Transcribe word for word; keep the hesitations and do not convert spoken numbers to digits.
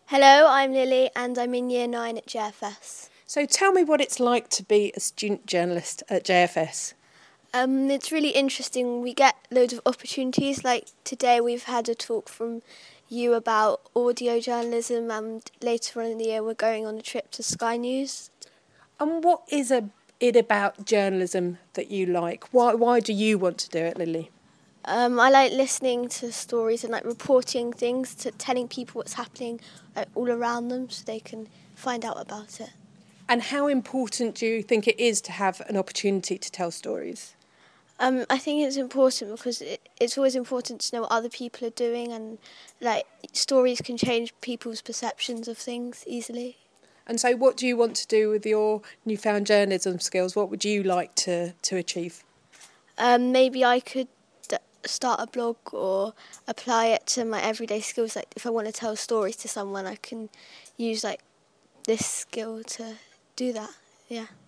Hello, I'm Lily and I'm in year nine at J F S. So tell me what it's like to be a student journalist at J F S. Um, it's really interesting. We get loads of opportunities. Like today we've had a talk from you about audio journalism, and later on in the year we're going on a trip to Sky News. And what is a, it about journalism that you like? Why, why do you want to do it, Lily? Um, I like listening to stories and like reporting things, to telling people what's happening like, all around them so they can find out about it. And how important do you think it is to have an opportunity to tell stories? Um, I think it's important because it, it's always important to know what other people are doing, and like stories can change people's perceptions of things easily. And so what do you want to do with your newfound journalism skills? What would you like to, to achieve? Um, maybe I could d- start a blog or apply it to my everyday skills. Like if I want to tell stories to someone, I can use like this skill to do that. Yeah.